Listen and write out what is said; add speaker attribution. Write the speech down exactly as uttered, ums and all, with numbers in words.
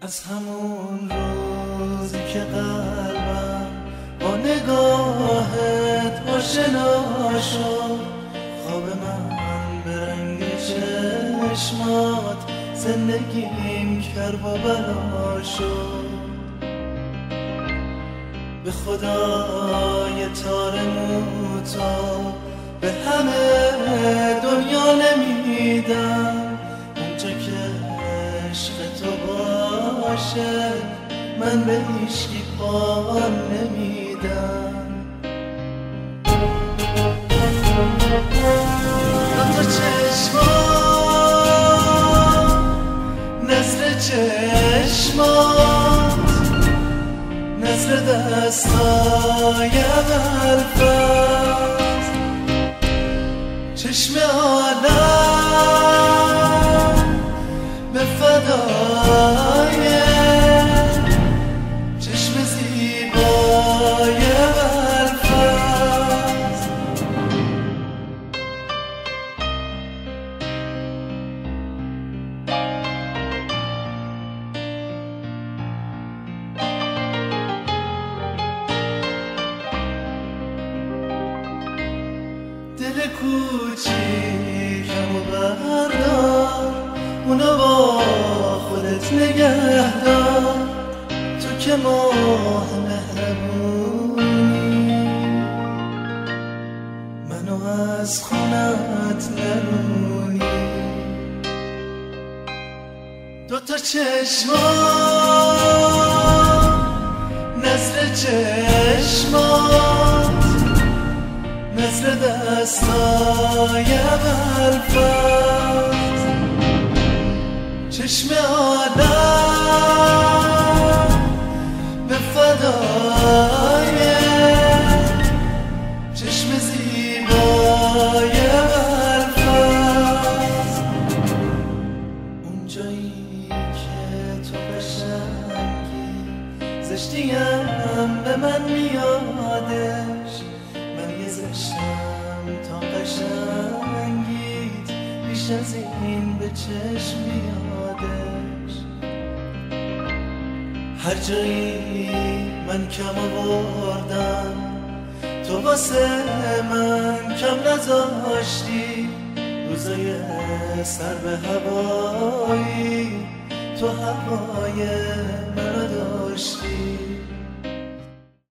Speaker 1: از همون روزی که قلبم با نگاهت آشنا شد، خواب من به رنگ چشمات زندگیم کرب و بلا شد. به خدای تار موتا به همه دنیا نمیدم، اونجا که عشق تو باشه من به هیچکی پام نمیدم. دوتا چشمات نظر چشمات نظر دستای قلبت، چشم عالم به فدای چشم زیبای قلبت. دل کوچیکم و بردار، اونو با خودت نگه دار، تو که ماه مهربونی منو از خونت نرونی. دوتا چشمات نظر چشمات نظر دستای قلبت، چشم عالم به فدای چشم زیبای قلبت. اونجایی که تو قشنگی زشتیم به من میادش، من یه زشتم تا قشنگیت بیش از این به چشم میادش. هر جایی من کم آوردم تو واسه من کم نذاشتی، روزای سر به هوایی تو هوای منو داشتی.